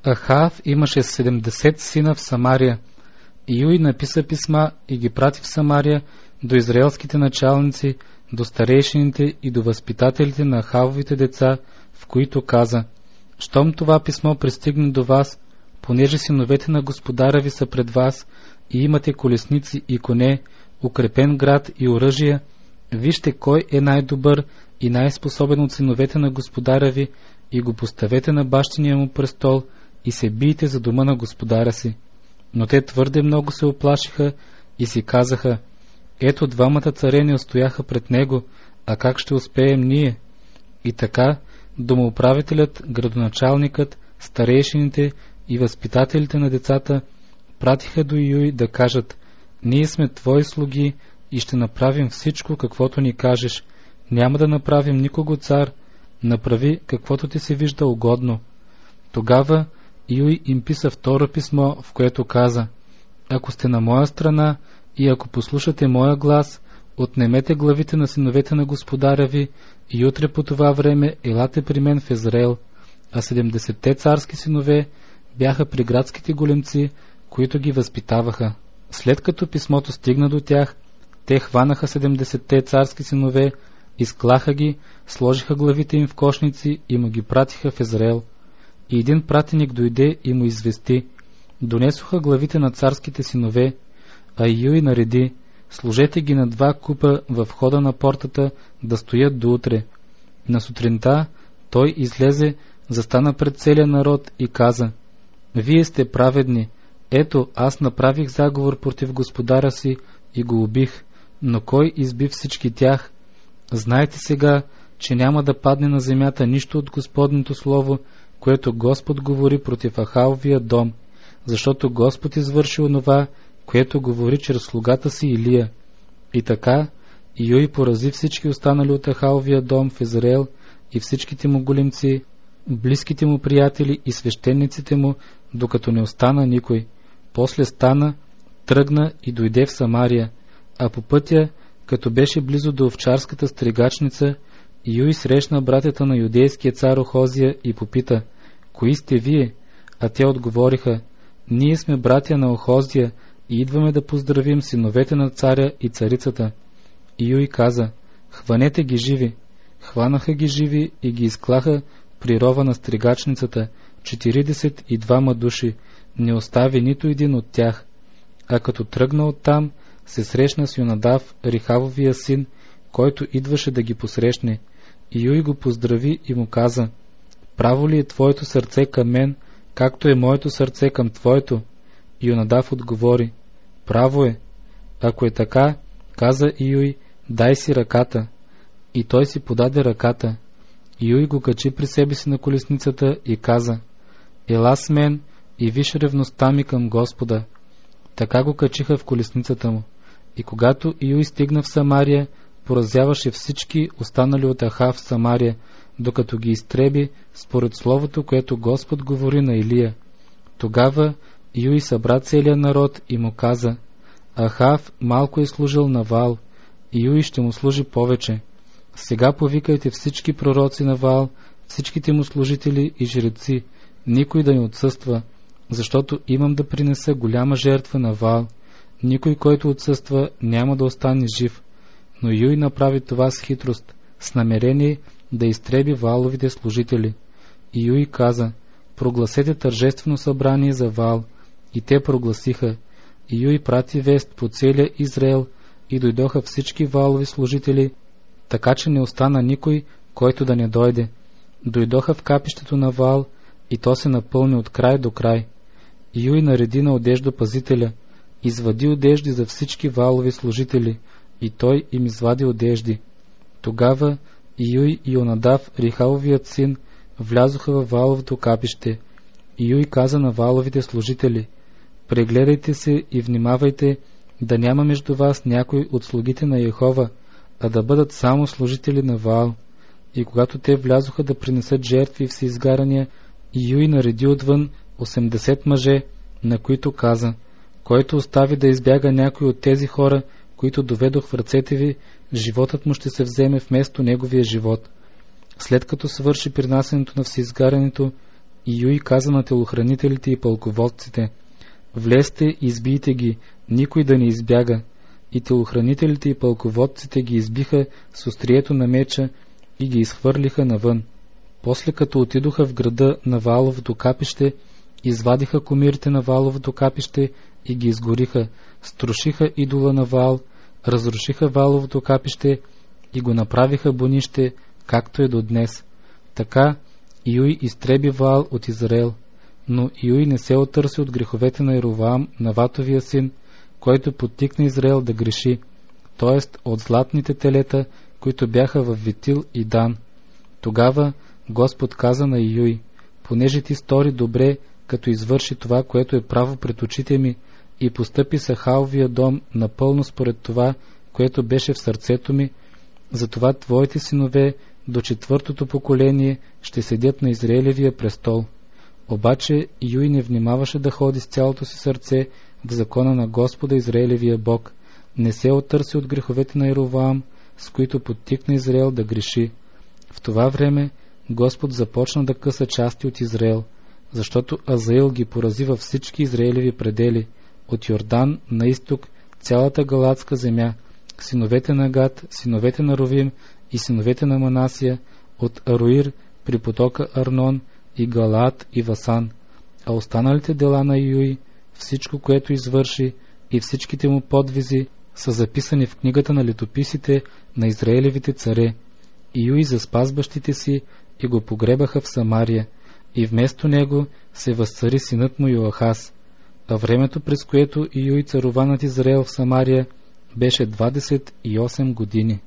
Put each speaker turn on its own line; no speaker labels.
Ахав имаше 70 сина в Самария. Юй написа писма и ги прати в Самария до израелските началници, до старейшините и до възпитателите на Ахавовите деца, в които каза: щом това писмо пристигне до вас, понеже синовете на господаря ви са пред вас и имате колесници и коне, укрепен град и оръжия, вижте кой е най-добър и най-способен от синовете на господаря ви и го поставете на бащиния му престол и се бийте за дома на господаря си. Но те твърде много се оплашиха и си казаха: ето двамата царени устояха пред него, а как ще успеем ние? И така домоуправителят, градоначалникът, старейшините и възпитателите на децата пратиха до Юй да кажат: ние сме твои слуги и ще направим всичко, каквото ни кажеш. Няма да направим никого цар, направи каквото ти се вижда угодно. Тогава Юй им писа второ писмо, в което каза: ако сте на моя страна и ако послушате моя глас, отнемете главите на синовете на господаря ви и утре по това време елате при мен в Израел. А 70-те царски синове бяха при градските големци, които ги възпитаваха. След като писмото стигна до тях, те хванаха 70-те царски синове, изклаха ги, сложиха главите им в кошници и му ги пратиха в Израел. И един пратеник дойде и му извести: донесоха главите на царските синове, а Юй нареди: сложете ги на 2 купа в входа на портата да стоят до утре. На сутринта той излезе, застана пред целия народ и каза: вие сте праведни, ето аз направих заговор против господаря си и го убих, но кой изби всички тях? Знайте сега, че няма да падне на земята нищо от Господното слово, което Господ говори против Ахавовия дом, защото Господ извърши онова, което говори чрез слугата си Илия. И така Юй порази всички останали от Ахавовия дом в Израел и всичките му големци, близките му приятели и свещениците му, докато не остана никой. После стана, тръгна и дойде в Самария, а по пътя, като беше близо до овчарската стригачница, Юй срещна братята на юдейския цар Охозия и попита: кои сте вие? А те отговориха: ние сме братя на Охозия и идваме да поздравим синовете на царя и царицата. И Юй каза: хванете ги живи. Хванаха ги живи и ги изклаха при рова на стригачницата, 42 души, не остави нито един от тях. А като тръгна оттам, се срещна с Йонадав, Рехавовия син, който идваше да ги посрещне. И Юй го поздрави и му каза: право ли е твоето сърце към мен, както е моето сърце към твоето? И Йонадав отговори: право е. Ако е така, каза Юй, дай си ръката. И той си подаде ръката. Юй го качи при себе си на колесницата и каза: ела с мен и виж ревността ми към Господа. Така го качиха в колесницата му. И когато Юй стигна в Самария, поразяваше всички останали от Ахав в Самария, докато ги изтреби според словото, което Господ говори на Илия. Тогава Юй събра целия народ и му каза: Ахав малко е служил на Ваал, и Юй ще му служи повече. Сега повикайте всички пророци на Ваал, всичките му служители и жреци, никой да не отсъства, защото имам да принеса голяма жертва на Ваал. Никой, който отсъства, няма да остане жив. Но Юй направи това с хитрост, с намерение да изтреби Вааловите служители. И Юй каза: прогласете тържествено събрание за Ваал. И те прогласиха. И Юй прати вест по целия Израел и дойдоха всички Ваалови служители, така че не остана никой, който да не дойде. Дойдоха в капището на Ваал и то се напълни от край до край. Юй нареди на одеждопазителя: извади одежди за всички Ваалови служители, и той им извади одежди. Тогава Юй и Йонадав, Рехавовият син, влязоха във Вааловото капище. И Юй каза на Вааловите служители: прегледайте се и внимавайте да няма между вас някой от слугите на Йехова, а да бъдат само служители на Ваал. И когато те влязоха да принесат жертви и всеизгарания, Юй нареди отвън 80 мъже, на които каза: който остави да избяга някой от тези хора, които доведох в ръцете ви, животът му ще се вземе вместо неговия живот. След като свърши принасянето на всеизгарянето, Юй каза на телохранителите и пълководците: влезте и избийте ги, никой да не избяга. И телохранителите и пълководците ги избиха с острието на меча и ги изхвърлиха навън. После като отидоха в града на Вааловото капище, извадиха комирите на Вааловото капище и ги изгориха, струшиха идола на Ваал, разрушиха Вааловото капище и го направиха бунище, както е до днес. Така Юй изтреби Ваал от Израел. Но Юй не се отърси от греховете на Еровоам, Наватовия син, който подтикна Израел да греши, т.е. от златните телета, които бяха в Витил и Дан. Тогава Господ каза на Юй: понеже ти стори добре, като извърши това, което е право пред очите ми, и постъпи с Ахавовия дом напълно според това, което беше в сърцето ми, затова твоите синове до 4-то поколение ще седят на Израелевия престол. Обаче Юй не внимаваше да ходи с цялото си сърце в закона на Господа Израелевия Бог, не се отърси от греховете на Еровоам, с които подтикна Израел да греши. В това време Господ започна да къса части от Израел, защото Азаил ги порази във всички Израелеви предели, от Йордан на изток цялата галатска земя, синовете на Гад, синовете на Ровим и синовете на Манасия, от Аруир при потока Арнон и Галаат и Васан, а останалите дела на Юй, всичко, което извърши и всичките му подвизи, са записани в книгата на летописите на Израелевите царе. Юй заспа с бащите си и го погребаха в Самария, и вместо него се възцари синът му Йоахаз. А времето, през което Юй царува над Израел в Самария, беше 28 години.